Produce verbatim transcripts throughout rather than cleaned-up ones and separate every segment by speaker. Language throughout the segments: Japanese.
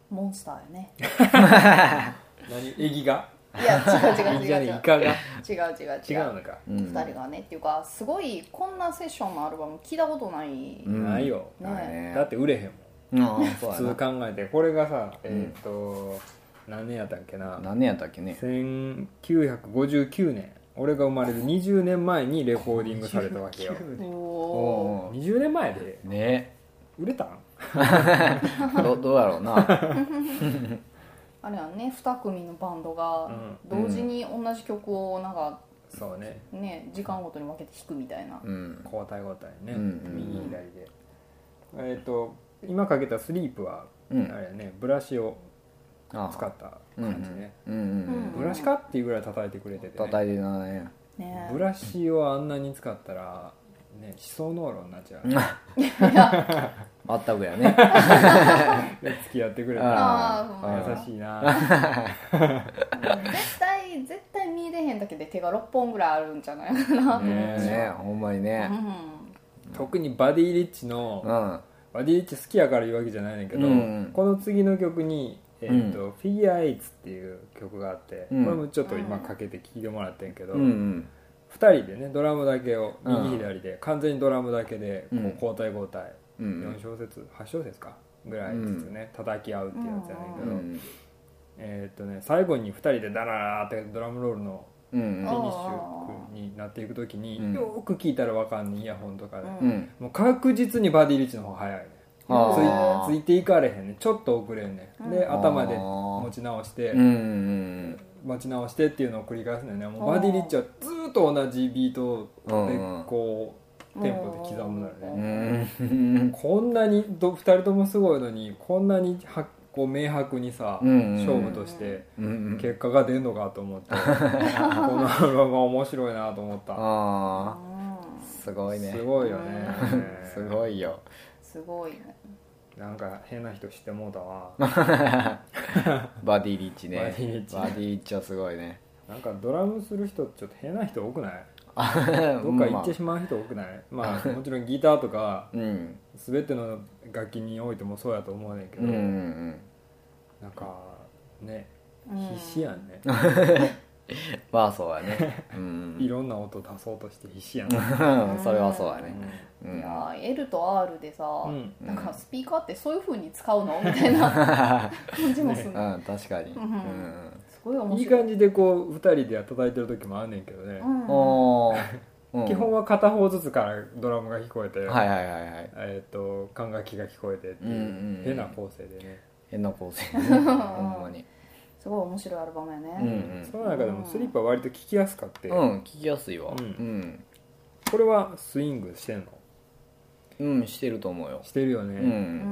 Speaker 1: モンスターよね
Speaker 2: 何エギが
Speaker 1: いや違う違う違う違う
Speaker 2: エギじゃねイカが
Speaker 1: 違う違う違う
Speaker 2: 違うのか、
Speaker 1: うん、ふたりがねっていうかすごいこんなセッションのアルバム聞いたことない、
Speaker 2: うん、ないよ、
Speaker 1: ね、
Speaker 2: だって売れへんもん、うん、
Speaker 3: そう
Speaker 2: 普通考えてこれがさえっ、ー、と、うん、何年やったっけな
Speaker 3: 何年やったっけね
Speaker 2: せんきゅうひゃくごじゅうきゅうねん俺が生まれるにじゅうねんまえにレコーディングされたわけよおにじゅうねんまえで
Speaker 3: ね
Speaker 2: 売れたん
Speaker 3: ど, どうやろうな
Speaker 1: あれはねに組のバンドが同時に同じ曲をなんか、
Speaker 2: うん、そうね
Speaker 1: ね時間ごとに分けて弾くみたいな、
Speaker 2: うん、交代交代ね、うん、右左でえっ、ー、と今かけたスリープは、うん、あれやねブラシを使った感じね、うんうんうん、ブラシかっていうぐらい叩いてくれてて、ね、
Speaker 3: 叩いてたね
Speaker 1: ね
Speaker 2: ブラシをあんなに使ったらね思想濃炉になっちゃう
Speaker 3: まったくやね
Speaker 2: 付き合ってくれたら優しいな
Speaker 1: 絶対絶対見れへんだけで手がろっぽんぐらいあるんじゃないかな
Speaker 3: ねねほんまにね、
Speaker 2: うん、特にバディ・リッチの、うん、バディ・リッチ好きやから言うわけじゃないねんだけど、うん、この次の曲にえーとうん、フィギュアエイツっていう曲があって、うん、これもちょっと今かけて聴いてもらってんけど、うんうん、ふたりでねドラムだけを右左で、うん、完全にドラムだけでこう交代交代、うん、よん小節はち小節かぐらいずつね叩き合うっていうやつやねんけど、うん、えーとね、最後にふたりでダララーってドラムロールのフィニッシュになっていくときに、うん、よく聴いたら分かんねイヤホンとかで、うん、もう確実にバディ・リッチの方が早いねつ い, ついていかれへんねちょっと遅れんね、うん、で頭で持ち直して、うん、持ち直してっていうのを繰り返すのよねもうバディ・リッチはずっと同じビートでこうテンポで刻むのよね、うん、こんなにふたりともすごいのにこんなにはこう明白にさ、うん、勝負として結果が出るのかと思って、うん、このアルバムが面白いなと思った
Speaker 3: あすごいね
Speaker 2: すごいよね
Speaker 3: すごいよ
Speaker 1: すごいね
Speaker 2: なんか変な人知ってもうたわ
Speaker 3: バディ・リッチね
Speaker 2: バディ・リッチ
Speaker 3: バディ・リッチはすごいね
Speaker 2: なんかドラムする人ちょっと変な人多くないどっか行ってしまう人多くない、まあ、もちろんギターとか、うん、全ての楽器においてもそうやと思うねんけど、うんうんうん、なんかね必死やんね
Speaker 3: まあそうやね、
Speaker 2: うん、いろんな音出そうとして必死やん
Speaker 3: ねそれはそうやね、
Speaker 1: うん、いや L と R でさ、うん、なんかスピーカーってそういう風に使うのみたいな感じもする、ね
Speaker 3: うん、確かに、うんうん、
Speaker 1: すごい面白い
Speaker 2: いい感じでこうふたりで叩いてる時もあんねんけどね、うん、基本は片方ずつからドラムが聞こえて、
Speaker 3: はいはいはいはい、
Speaker 2: えー、と管楽器が聞こえてっていう、うんうん、変な構成でね
Speaker 3: 変な構成でねほんまに
Speaker 1: すごい面白いアルバムやね、
Speaker 2: うんうん、その中でもスリッパは割と聴きやすかって、
Speaker 3: うん聴きやすいわ、うんうん、
Speaker 2: これはスイングしてんの？
Speaker 3: うんしてると思うよ
Speaker 2: してるよね、うん、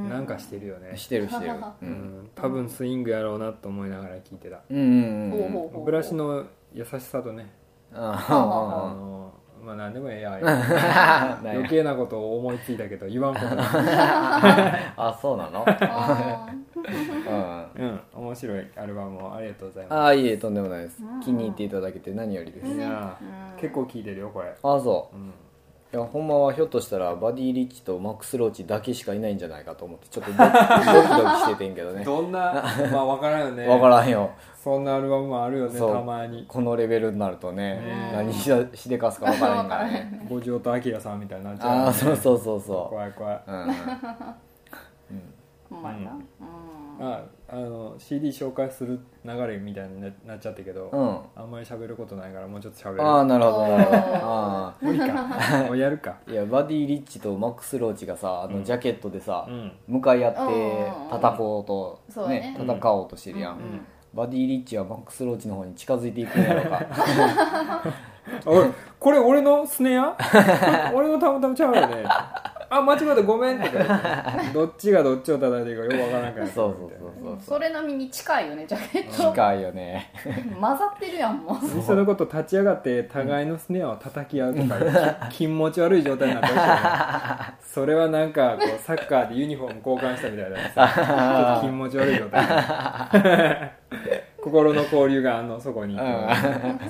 Speaker 2: なんかしてるよね
Speaker 3: してるしてる、
Speaker 2: うん、多分スイングやろうなと思いながら聴いてた、うんうんうん、ブラシの優しさとねあのまあ何でもええや余計なことを思いついたけど言わんことない
Speaker 3: あそうなの
Speaker 2: うん、うん、面白いアルバムをありがとうございます
Speaker 3: ああいいえとんでもないです気に入っていただけて何よりです。
Speaker 2: いや結構聴いてるよこれ
Speaker 3: あそう、うん、いやほんまはひょっとしたらバディ・リッチとマックス・ローチだけしかいないんじゃないかと思ってちょっとドキドキしててんけどね
Speaker 2: どんなまあ分からんよね
Speaker 3: 分からんよ
Speaker 2: そんなアルバムもあるよねたまに
Speaker 3: このレベルになるとね何しでかすか分からへんからね
Speaker 2: 五条と明さんみたいになっちゃう、
Speaker 3: ね、ああそうそうそうそう
Speaker 2: 怖い怖いうん、うん
Speaker 1: ほんまやな、うん、
Speaker 2: ああの シーディー 紹介する流れみたいになっちゃったけど、うん、あんまり喋ることないからもうちょっと喋る
Speaker 3: ああなるほどなるほどあ
Speaker 2: 無理かもうやるか
Speaker 3: いやバディ・リッチとマックス・ローチがさあのジャケットでさ、うん、向かい合って叩こうと、うんね、戦おうとしてるやん、うんうん、バディ・リッチはマックス・ローチの方に近づいていくんやろか
Speaker 2: おいこれ俺のスネア俺のたまたまちゃうよねあ間違えたごめんってどっちがどっちを叩いていいかよくわからなくなった
Speaker 3: そうそうそうそう
Speaker 1: それ並みに近いよねジャケット
Speaker 3: 近いよね
Speaker 1: 混ざってるやんもう
Speaker 2: いっそのこと立ち上がって互いのスネアを叩き合うとか気持ち悪い状態になってほしいねそれはなんかこうサッカーでユニフォーム交換したみたいなさちょっと気持ち悪い状態心の交流があんのそこに、うん、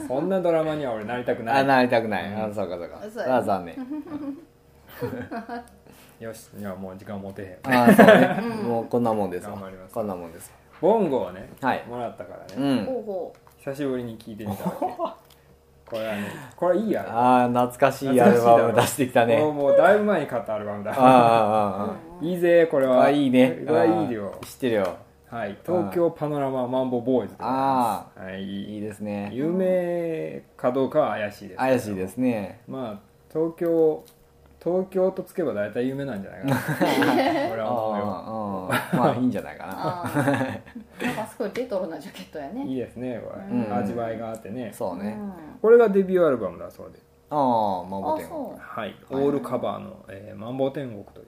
Speaker 2: そんなドラマには俺なりたくない
Speaker 3: あなりたくない、うん、あそうかそうかそうあ残念
Speaker 2: よし、いやもう時間持てへん。
Speaker 3: ああそうねもうこんなもんです
Speaker 2: 頑張ります。
Speaker 3: こんなもんです。
Speaker 2: ボンゴをね、
Speaker 3: はい、
Speaker 2: もらったからね、
Speaker 3: うん、
Speaker 2: 久しぶりに聴いてみたわけこれはね、これいいや
Speaker 3: ああ懐かしいアルバム出してきたね。
Speaker 2: もうだいぶ前に買ったアルバムだ。
Speaker 3: ああああ
Speaker 2: いいぜこれは。
Speaker 3: あいいね。
Speaker 2: これはいいよ。
Speaker 3: 知ってるよ。
Speaker 2: はい、東京パノラママンボボーイズでございます。
Speaker 3: ああ、はい、いいですね。
Speaker 2: 有名かどうかは怪しいです。
Speaker 3: 怪しいですね。
Speaker 2: まあ東京東京とつけば大体有名なんじゃないかな俺は思うよ。
Speaker 3: あまあいいんじゃないかな
Speaker 1: なんかすごいレトロなジャケットやね。
Speaker 2: いいですねこれ、うん、味わいがあってね。
Speaker 3: そうね、うん、
Speaker 2: これがデビューアルバムだそうで。
Speaker 3: ああマンボ天国、
Speaker 2: はい、オールカバーの、えー、マンボ天国という、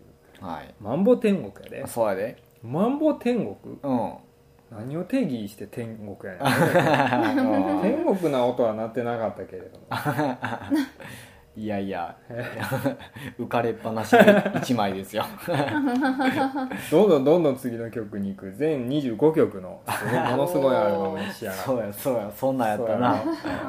Speaker 3: はい、
Speaker 2: マンボ天国やで。
Speaker 3: そうやで。
Speaker 2: マンボ天国、
Speaker 3: うん、
Speaker 2: 何を定義して天国やねん天国な音は鳴ってなかったけれども
Speaker 3: いやいや浮かれっぱなしでいちまいですよ
Speaker 2: どんどんどんどん次の曲に行く全にじゅうごきょくのものすごいアルバムに仕上がる。
Speaker 3: そうやそうやそんなんやったな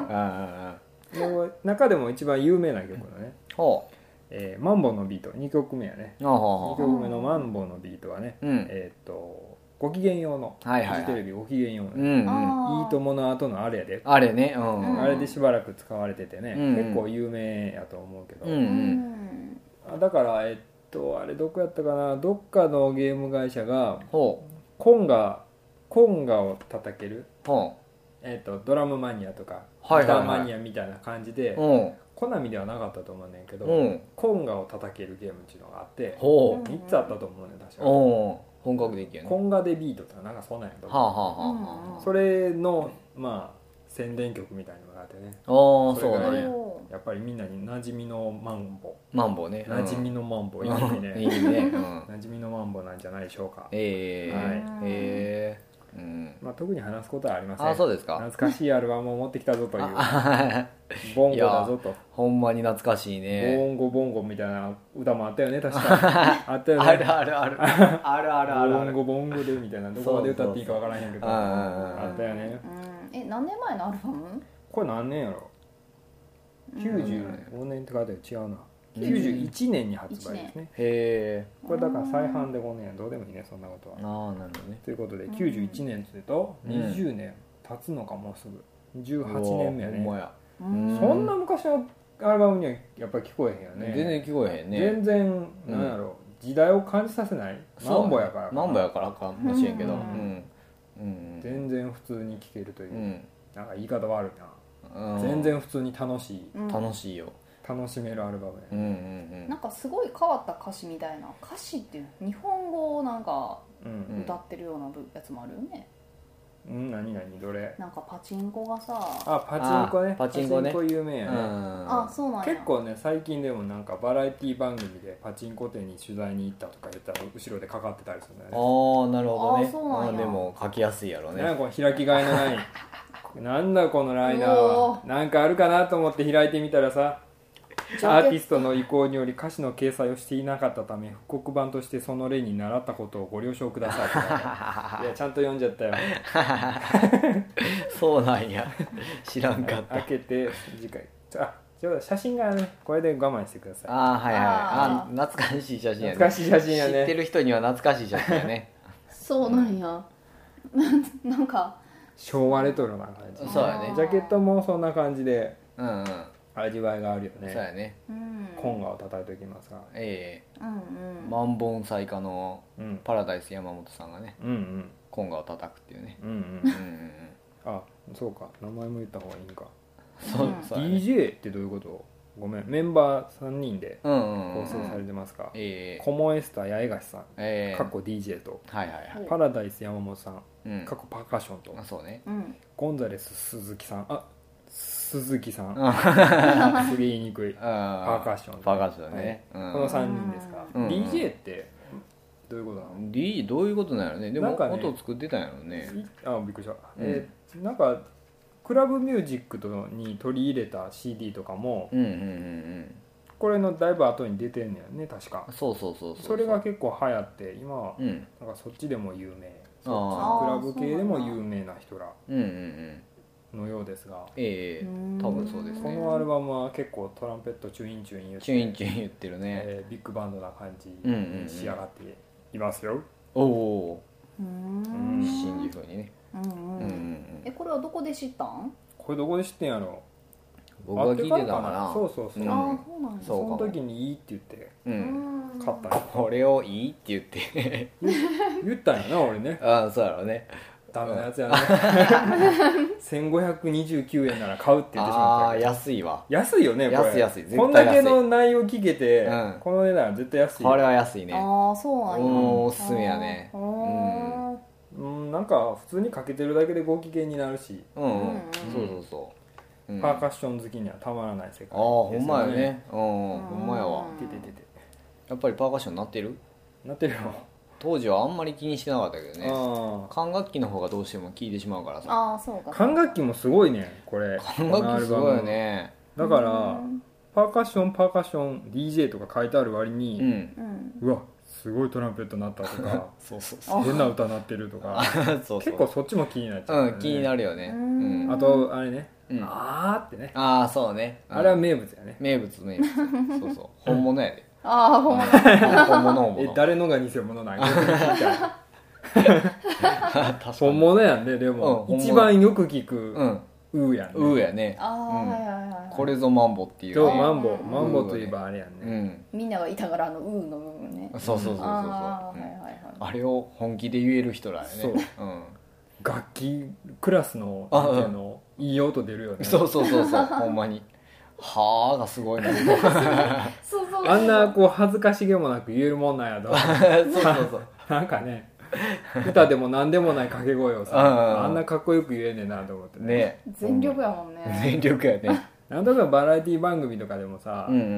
Speaker 2: 中でも一番有名な曲のね、
Speaker 3: ほう、
Speaker 2: えー、マンボのビートにきょくめやね。にきょくめのマンボのビートはね、うん、えっ、ー、とごきげんようの、はいはいはい、フジテレビごきげんようの、うんうん、いいともの後のあれやで、
Speaker 3: あれね、うん、
Speaker 2: あれでしばらく使われててね、うん、結構有名やと思うけど、うんうん、だからえっとあれどこやったかな、どっかのゲーム会社がコンガコンガを叩ける、えっとドラムマニアとかギターマニアみたいな感じで、コナミではなかったと思うねんけど、うん、コンガを叩けるゲームっていうのがあって、みっつあったと思うねん確か。
Speaker 3: 本格的やね。
Speaker 2: コンガデビートとかなんかそんなんやと思う、はあはあはあ、それのまあ宣伝曲みたいなのがあってね。ああそうだね。やっぱりみんなに馴染みのマンボ
Speaker 3: マンボね、
Speaker 2: 馴染みのマンボいいねいいね、うん、馴染みのマンボなんじゃないでしょうか。ええー、はい、えーうんまあ、特に話すことはありません。あそうですか。懐かしいアルバムを持ってきたぞというボンゴだぞと。
Speaker 3: ほんまに懐かしいね。
Speaker 2: ボンゴボンゴみたいな歌もあったよね確かあったよね。
Speaker 3: あるあるあるあるあるある
Speaker 2: ボンゴボンゴでみたいな、どこまで歌っていいかわからへんけどあったよね。
Speaker 1: え何年前のアルバム？
Speaker 2: これ何年やろ。きゅうじゅうごねんって書いてある。違うな、きゅうじゅういちねんに発売ですね。へえ。これだから再販でごねんやどうでもいいねそんなことは。ああなるほどね。ということできゅうじゅういちねんって言うとにじゅうねん経つのかもうすぐじゅうはちねんめやね。そんな昔のアルバムにはやっぱり聞こえへんよね。
Speaker 3: 全然聞こえへんね。
Speaker 2: 全然なんやろ、うん、時代を感じさせない。マンボやから
Speaker 3: マンボやからかもしれんけど、うん
Speaker 2: うん、全然普通に聴けるという、うん、なんか言い方悪いな、うん、全然普通に楽しい、
Speaker 3: うん、楽しいよ。
Speaker 2: 楽しめるアルバムや、うんうんう
Speaker 1: ん、なんかすごい変わった歌詞みたいな。歌詞って日本語をなんか歌ってるようなやつもあるよね。
Speaker 2: うん、何何どれ。
Speaker 1: なんかパチンコがさ
Speaker 2: あパチンコね。
Speaker 3: パチンコね。
Speaker 2: パチンコ有名やね。
Speaker 1: あそうなんや。
Speaker 2: 結構ね最近でもなんかバラエティ番組でパチンコ店に取材に行ったとか言ったら後ろでかかってたりするんだよね。
Speaker 3: ああなるほどね。あそうなんや。でも書きやすいやろね。
Speaker 2: なんかこの開きがいのないなんだこのライナーはなんかあるかなと思って開いてみたらさ、アーティストの意向により歌詞の掲載をしていなかったため復刻版としてその例に習ったことをご了承ください。いやちゃんと読んじゃったよ。
Speaker 3: そうなんや。知らんかった。
Speaker 2: 開けて次回あちょうど写真がねこれで我慢してください。
Speaker 3: あはいはい。あ懐かしい写真やね。
Speaker 2: 懐かしい写真やね。
Speaker 3: 知ってる人には懐かしい写真やね。
Speaker 1: そうなんや。なんか
Speaker 2: 昭和レトロな感じ。
Speaker 3: そうやね。
Speaker 2: ジャケットもそんな感じで。
Speaker 3: うんうん。
Speaker 2: 味わいがあるよね。
Speaker 3: そうやね。
Speaker 2: コンガを叩いておきますが、
Speaker 3: ええー、うんうん、万本彩花のパラダイス山本さんがね、うんうん、コンガを叩くっていうね。うんうんうんうん。
Speaker 2: あ、そうか。名前も言った方がいいんか。
Speaker 3: そう、そう、ね。
Speaker 2: ディージェー ってどういうこと？ごめん。メンバーさんにんで構成されてますが、コモエスタ八重樫さん、えー、かっこ ディージェー と、はいはいはい、パラダイス山本さん、うん、かっこパーカッションと、
Speaker 3: そうね、
Speaker 2: ゴンザレス鈴木さん、あ鈴木さんすげえ言いにくいパーカッション
Speaker 3: パーカッションね、
Speaker 2: はい、このさんにんですか、うん、ディージェー ってどういうことなの？
Speaker 3: D どういうことなんやろね。でも、ね、音作ってたんやろね。
Speaker 2: あびっくりした、うん、えー、なんかクラブミュージックとに取り入れた シーディー とかも、うんうんうんうん、これのだいぶ後に出てんねやね確か。
Speaker 3: そうそうそうそう。
Speaker 2: それが結構流行って今、うん、なんかそっちでも有名、あクラブ系でも有名な人ら、うんうんうん、 のようですが、
Speaker 3: ええー、多分そうですね。
Speaker 2: このアルバムは結構トランペットチュインチュイン言って
Speaker 3: チュインチュイン言ってるね、
Speaker 2: えー、ビッグバンドな感じに仕上がっていますよ。
Speaker 3: おお
Speaker 1: うん、
Speaker 3: 新次風にね。
Speaker 1: うんうんうん、えこれはどこで知ったん？
Speaker 2: これどこで知ってんやろ。
Speaker 3: 僕が聞いてたかな。
Speaker 2: そうそうそう、うん、
Speaker 1: あそうなんです。
Speaker 2: その時にいいって言って、うん、買った
Speaker 3: これをいいって言って
Speaker 2: 言ったんやな俺ね。
Speaker 3: ああそうやろうね。
Speaker 2: ダメなやつやねせんごひゃくにじゅうきゅうえんなら買うって言ってしまった。ああ
Speaker 3: 安いわ。
Speaker 2: 安いよねこれ。
Speaker 3: 安い安い絶対安い。
Speaker 2: こんだけの内容聞けて、うん、この値段絶対安い。
Speaker 3: これは安いね。
Speaker 1: ああそうなんや。
Speaker 3: おすすめやね。う
Speaker 2: ん、うん、なんか普通にかけてるだけでご機嫌になるし、
Speaker 3: うん、うん、そうそうそう、
Speaker 2: うん、パーカッション好きにはたまらない世界ですよね。ああ
Speaker 3: ほんまやね。うんほんまやわ。
Speaker 2: 出て出て
Speaker 3: やっぱりパーカッションなってる？
Speaker 2: なってるよ。
Speaker 3: 当時はあんまり気にしてなかったけどね。管楽器の方がどうしても聴いてしまうからさ。
Speaker 1: ああそうか。
Speaker 2: 管楽器もすごいねこれ。
Speaker 3: 管楽器すごいよね。
Speaker 2: だからパーカッションパーカッション ディージェー とか書いてある割に、うん、うわすごいトランペット鳴ったとかそうそうそう変な歌鳴ってるとかそうそう結構そっちも気になっちゃう、ね、
Speaker 3: うん気になるよね。うん、
Speaker 2: あとあれね、うん、あーってね。
Speaker 3: ああそうね、
Speaker 2: うん、あれは名物やね。
Speaker 3: 名物名物そうそう本物やで。
Speaker 1: ああ本物
Speaker 3: 本物本物。
Speaker 2: え誰のが偽物なんや本物やんで、でも、うん、一番よく聞く、うんウーやね。
Speaker 3: ウーやね。
Speaker 1: ああ、うん、はいはいはい。
Speaker 3: これぞマンボっていう。
Speaker 2: そうマンボマンボといえばあれやんね。うん、
Speaker 1: みんながいたからあのウーの部分ね。
Speaker 3: そうそうそうそうそう。あ,、うんはいはいはい、あれを本気で言える人らやね。そう。うん、
Speaker 2: 楽器クラスのなんていうのいい音出るよね。
Speaker 3: そうそうそうそうほんまに。はあがすごいな。
Speaker 1: そうそう。
Speaker 2: あんなこう恥ずかしげもなく言えるもんなんやと。
Speaker 3: そうそうそう。
Speaker 2: なんかね。歌でも何でもない掛け声をさあんなかっこよく言えねえなと思って ね, ね
Speaker 1: 全力やもんね、
Speaker 3: うん、全力やね。
Speaker 2: なんとかバラエティ番組とかでもさ「うんうんうん、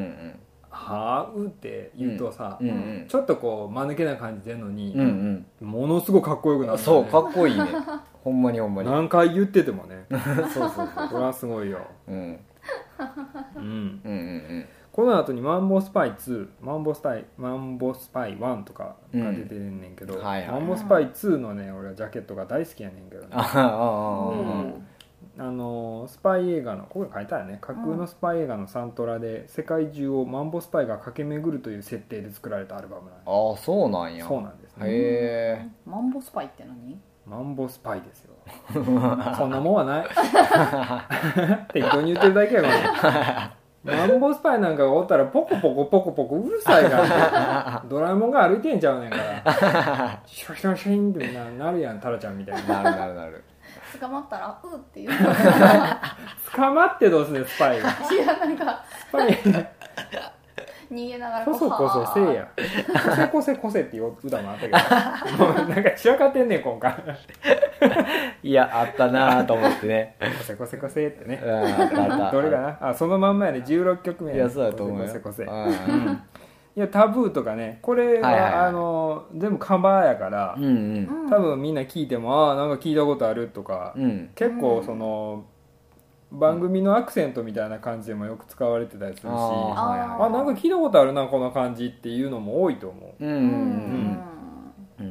Speaker 2: はぁう」って言うとさ、うんうん、ちょっとこう間抜けな感じ出るのに、うんうん、ものすごくかっこよくなる、ね、
Speaker 3: そうかっこいいねほんまにほんまに
Speaker 2: 何回言っててもね
Speaker 3: そうそうそう
Speaker 2: これはすごいよ、うんうん、
Speaker 3: うんうんうん
Speaker 2: この後にマンボスパイツーマンボスパイマンボスパイワンとかが出てんねんけど、うんはいはい、マンボスパイツーのね俺はジャケットが大好きやねんけどねああ、うん、あのスパイ映画のここに書いてあるね架空のスパイ映画のサントラで世界中をマンボスパイが駆け巡るという設定で作られたアルバムなんです。
Speaker 3: ああそうなんや。
Speaker 2: そうなんですね。
Speaker 1: へえ。マンボスパイって何？
Speaker 2: マンボスパイですよそんなもんはない適当に言ってるだけやからマンボスパイなんかがおったらポコポコポコポコうるさいからドラえもんが歩いてんちゃうねんからシュシュシュンってななるやんタラちゃんみたい
Speaker 3: ななるなるなる
Speaker 1: 捕まったらうって言う
Speaker 2: 捕まってどうすねスパイが
Speaker 1: いやなんか
Speaker 2: スパイ
Speaker 1: 逃げながら
Speaker 2: こそこそせえやこせこせこせっていう歌もあったけどもうなんか散らかってんねん今回
Speaker 3: いやあったなと思ってね
Speaker 2: こせこせこせってね
Speaker 3: あったあった
Speaker 2: どれかなあそのまんまやねじゅうろっきょくめや、ね、
Speaker 3: いやそうだと思うよ
Speaker 2: こせこせこせ、うん、いやタブーとかねこれは、はいはいはい、あの全部カバーやから、うんうん、多分みんな聞いてもああなんか聞いたことあるとか、うん、結構その番組のアクセントみたいな感じでもよく使われてたりするし、ああなんか聞いたことあるなこの感じっていうのも多いと思う。うんうんうん、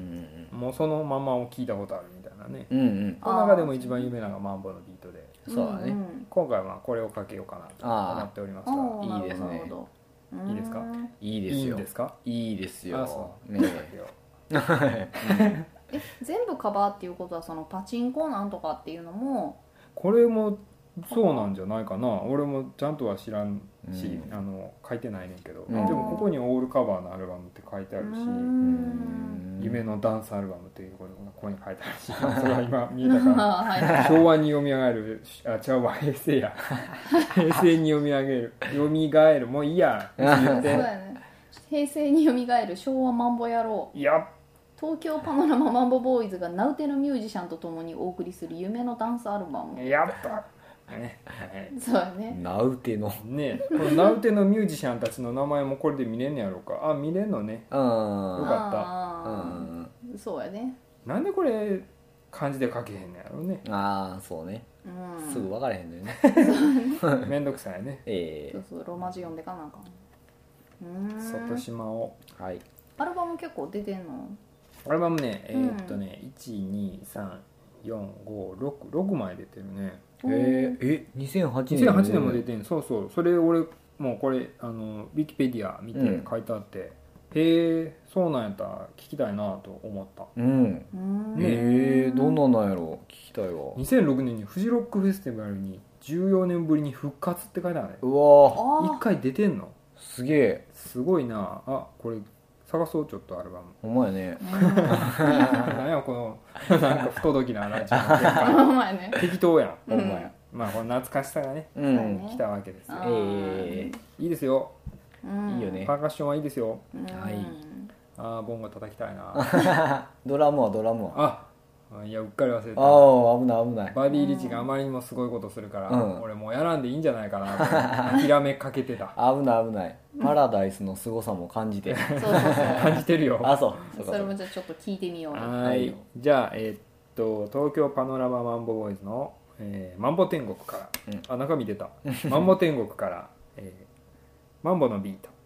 Speaker 2: もうそのままを聞いたことあるみたいなね、うんうん、この中でも一番有名なのがマンボのビートで、
Speaker 3: そうだね、
Speaker 2: 今回はこれをかけようかなと思っておりますが、
Speaker 3: いいですね。
Speaker 2: いいですか？
Speaker 3: いいですよ。
Speaker 2: いいんですか？
Speaker 3: いいですよ。
Speaker 2: あそう
Speaker 3: ね
Speaker 1: え全部カバーっていうことはそのパチンコなんとかっていうのも
Speaker 2: これもそうなんじゃないかな。俺もちゃんとは知らんし、うん、あの書いてないねんけど、うん、でもここにオールカバーのアルバムって書いてあるし、夢のダンスアルバムっていうことがここに書いてあるし、それは今見えたから昭和に蘇るあ違うわ平成や平成に蘇る蘇るもういいや言ってそうやね、
Speaker 1: 平成に蘇る昭和マンボ野郎
Speaker 2: いや
Speaker 1: 東京パノラママンボボーイズが名うてのミュージシャンとともにお送りする夢のダンスアルバム
Speaker 2: やったね、
Speaker 1: そうやね。
Speaker 3: 名うての
Speaker 2: ね、この名うてのミュージシャンたちの名前もこれで見れんねやろうか。あ、見れんのね。よかった。
Speaker 1: うん。そうやね。
Speaker 2: なんでこれ漢字で書けへんのやろうね。
Speaker 3: ああ、そうね。うん、すぐ分からへんのよね。
Speaker 2: めんどくさいね。
Speaker 1: ええー。そうそうローマ字読んでかなんか。
Speaker 2: うん。外島を。
Speaker 1: はい。アルバム結構出てんの？
Speaker 2: アルバムね、えー、っとね、うん、いち、に、さん、 よんごろくろくまい出てるね。
Speaker 3: えー、えにせんはちねん
Speaker 2: にせんはちねんも出てん。そうそう、それ俺もうこれあのウィキペディア見て書いてあって、うん、へえそうなんやったら聞きたいなと思った。うん、
Speaker 3: ね、えー、どんなんなんやろ聞きたいわ。
Speaker 2: にせんろくねんにフジロックフェスティバルにじゅうよねんぶりに復活って書いてあるね。
Speaker 3: うわ
Speaker 2: いっかい出てんの。
Speaker 3: すげえ、
Speaker 2: すごいなあ。これ探そう、ちょっとアルバム。
Speaker 3: ほんまやね。
Speaker 2: 何やこのなんか不届きなラジオほんまやね。適当やん。ほんまや。まあこの懐かしさがね、うん、来たわけですよ。えー、いいですよ。
Speaker 3: いいよね。
Speaker 2: パーカッションはいいですよ。
Speaker 3: はい。
Speaker 2: ああボンゴ叩きたいな。
Speaker 3: ドラムはドラムは。
Speaker 2: あ、いやうっかり忘れた。
Speaker 3: ああ危ない危ない。
Speaker 2: バディリッチがあまりにもすごいことするから、うん、俺もうやらんでいいんじゃないかなと諦めかけてた。
Speaker 3: 危ない危ない。パラダイスの凄さも感じて。そう
Speaker 1: そうそう
Speaker 2: 感じてるよ。
Speaker 3: あそう
Speaker 1: それもじゃあちょっと聞いてみよう。
Speaker 2: はい。じゃあえー、っと東京パノラママンボボーイズの、えー、マンボ天国から、うん、あ中身出たマンボ天国から、えー、マンボのビート。